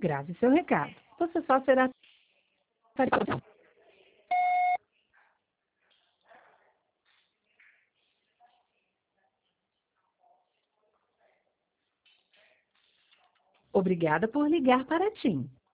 Grave seu recado. Você só será atendido. Obrigada por ligar para a TIM.